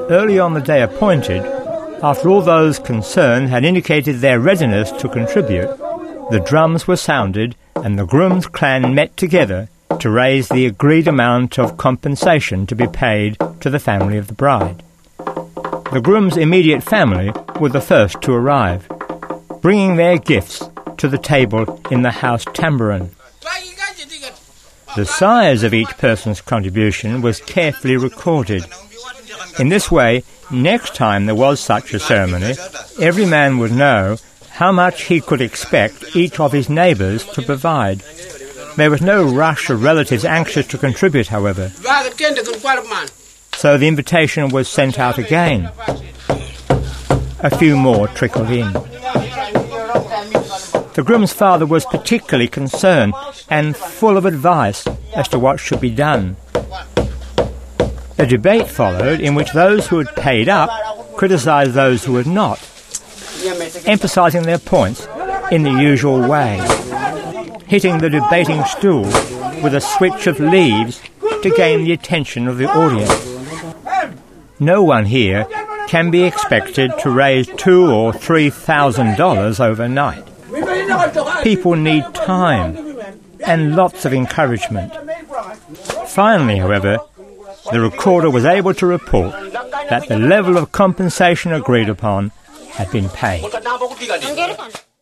Early on the day appointed, after all those concerned had indicated their readiness to contribute, the drums were sounded and the groom's clan met together to raise the agreed amount of compensation to be paid to the family of the bride. The groom's immediate family were the first to arrive, bringing their gifts to the table in the house tambourine. The size of each person's contribution was carefully recorded. In this way, next time there was such a ceremony, every man would know how much he could expect each of his neighbours to provide. There was no rush of relatives anxious to contribute, however. So the invitation was sent out again. A few more trickled in. The groom's father was particularly concerned and full of advice as to what should be done. A debate followed in which those who had paid up criticised those who had not, emphasising their points in the usual way, hitting the debating stool with a switch of leaves to gain the attention of the audience. No one here can be expected to raise $2,000 or $3,000 overnight. People need time and lots of encouragement. Finally, however, the recorder was able to report that the level of compensation agreed upon had been paid.